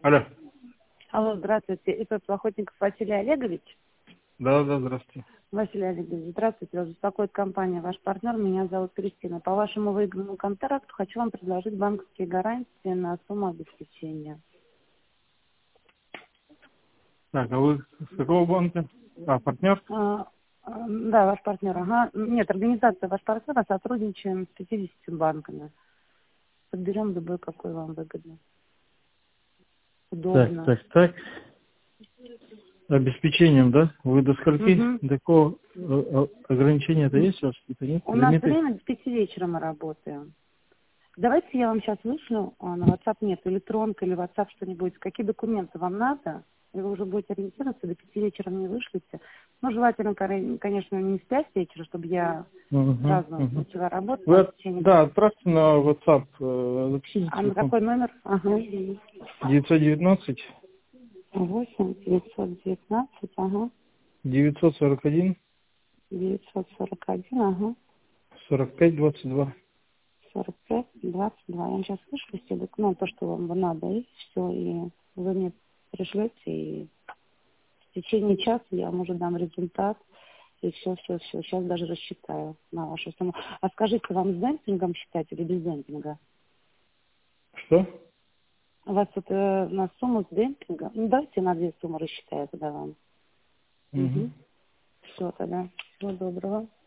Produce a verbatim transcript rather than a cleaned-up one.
Алло. Алло, здравствуйте. ИП Плохотников Василий Олегович. Да, да, здравствуйте. Василий Олегович, здравствуйте. Вас беспокоит компания «Ваш партнер». Меня зовут Кристина. По вашему выигранному контракту хочу вам предложить банковские гарантии на сумму обеспечения. Так, а вы с какого банка? А, партнер? А, а, да, ваш партнер. Ага. Нет, организация «Ваш партнер», а сотрудничаем с пятьюдесятью банками. Подберем любой, какой вам выгодно. Так, Удобно. так, так. Обеспечением, да? Вы до скольки? Угу. До какого э, э, ограничения-то есть у вас какие-то, нет? У нас Лимиты? время до пяти вечера мы работаем. Давайте я вам сейчас вышлю, а, на WhatsApp нет, электронка или WhatsApp что-нибудь, какие документы вам надо, и вы уже будете ориентироваться, до пяти вечера мне вышлите. Ну, желательно, кор- конечно, не с пяти вечера, чтобы я Угу, сразу угу. начала работать Вы, там в от- течение... да, отправьте на WhatsApp, э, запишите А на телефон. какой номер? Ага. девятьсот девятнадцать восемь девятьсот девятнадцать, ага. девятьсот сорок один девятьсот сорок один, ага. сорок пять двадцать два. сорок пять двадцать два. Я вам сейчас вышлю все док- ну, то, что вам надо, и все, и вы мне пришлете, и в течение часа я вам уже дам результат. И все, все, все. Сейчас даже рассчитаю на вашу сумму. А скажите, вам с демпингом считать или без демпинга? Что? У вас тут э, на сумму с демпингом? Ну, давайте на две суммы рассчитаю тогда вам. Угу. Угу. Все тогда. Всего доброго.